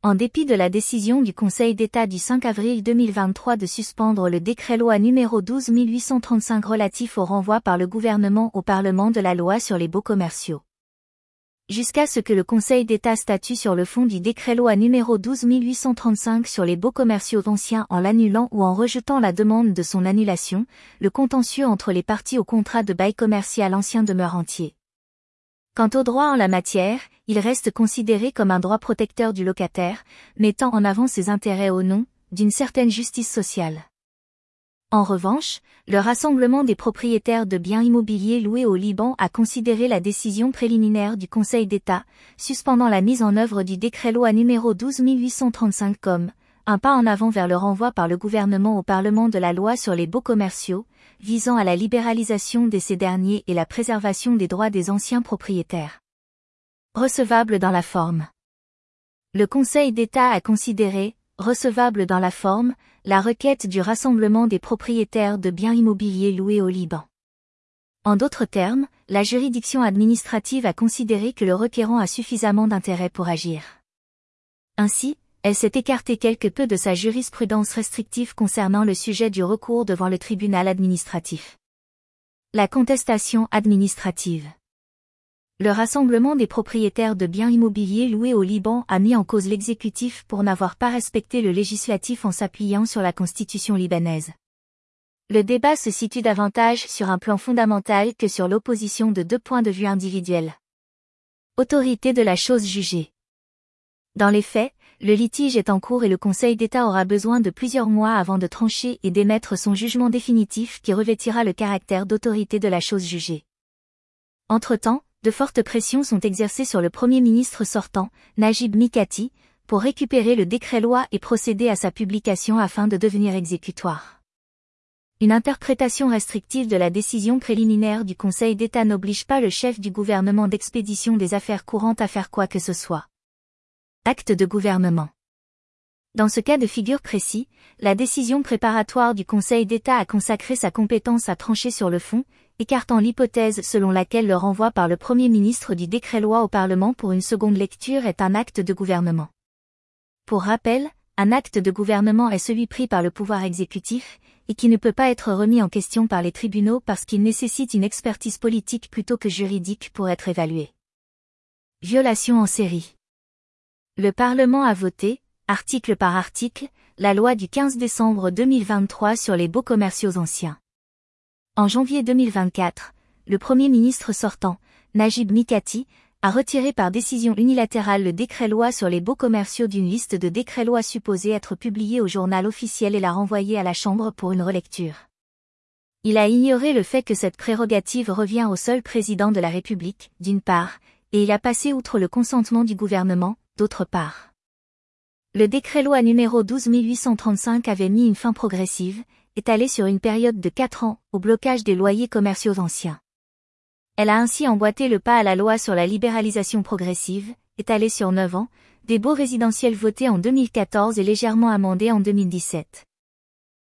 En dépit de la décision du Conseil d'État du 5 avril 2023 de suspendre le décret-loi numéro 12 835 relatif au renvoi par le gouvernement au Parlement de la loi sur les baux commerciaux. Jusqu'à ce que le Conseil d'État statue sur le fond du décret-loi numéro 12 835 sur les baux commerciaux anciens en l'annulant ou en rejetant la demande de son annulation, le contentieux entre les parties au contrat de bail commercial ancien demeure entier. Quant au droit en la matière, il reste considéré comme un droit protecteur du locataire, mettant en avant ses intérêts au nom d'une certaine justice sociale. En revanche, le Rassemblement des propriétaires de biens immobiliers loués au Liban a considéré la décision préliminaire du Conseil d'État, suspendant la mise en œuvre du décret-loi numéro 12 835 comme un pas en avant vers le renvoi par le gouvernement au Parlement de la loi sur les baux commerciaux, visant à la libéralisation de ces derniers et la préservation des droits des anciens propriétaires. Recevable dans la forme. Le Conseil d'État a considéré, recevable dans la forme, la requête du Rassemblement des propriétaires de biens immobiliers loués au Liban. En d'autres termes, la juridiction administrative a considéré que le requérant a suffisamment d'intérêt pour agir. Ainsi, elle s'est écartée quelque peu de sa jurisprudence restrictive concernant le sujet du recours devant le tribunal administratif. La contestation administrative. Le Rassemblement des propriétaires de biens immobiliers loués au Liban a mis en cause l'exécutif pour n'avoir pas respecté le législatif en s'appuyant sur la constitution libanaise. Le débat se situe davantage sur un plan fondamental que sur l'opposition de deux points de vue individuels. Autorité de la chose jugée. Dans les faits, le litige est en cours et le Conseil d'État aura besoin de plusieurs mois avant de trancher et d'émettre son jugement définitif qui revêtira le caractère d'autorité de la chose jugée. Entre-temps, de fortes pressions sont exercées sur le Premier ministre sortant, Najib Mikati, pour récupérer le décret-loi et procéder à sa publication afin de devenir exécutoire. Une interprétation restrictive de la décision préliminaire du Conseil d'État n'oblige pas le chef du gouvernement d'expédition des affaires courantes à faire quoi que ce soit. Acte de gouvernement. Dans ce cas de figure précis, la décision préparatoire du Conseil d'État a consacré sa compétence à trancher sur le fond, écartant l'hypothèse selon laquelle le renvoi par le Premier ministre du décret-loi au Parlement pour une seconde lecture est un acte de gouvernement. Pour rappel, un acte de gouvernement est celui pris par le pouvoir exécutif, et qui ne peut pas être remis en question par les tribunaux parce qu'il nécessite une expertise politique plutôt que juridique pour être évalué. Violation en série. Le Parlement a voté, article par article, la loi du 15 décembre 2023 sur les baux commerciaux anciens. En janvier 2024, le Premier ministre sortant, Najib Mikati, a retiré par décision unilatérale le décret-loi sur les baux commerciaux d'une liste de décrets-lois supposés être publiés au journal officiel et l'a renvoyé à la Chambre pour une relecture. Il a ignoré le fait que cette prérogative revient au seul président de la République, d'une part, et il a passé outre le consentement du gouvernement, d'autre part. Le décret-loi numéro 12 835 avait mis une fin progressive, étalée sur une période de 4 ans, au blocage des loyers commerciaux anciens. Elle a ainsi emboîté le pas à la loi sur la libéralisation progressive, étalée sur 9 ans, des baux résidentiels votés en 2014 et légèrement amendés en 2017.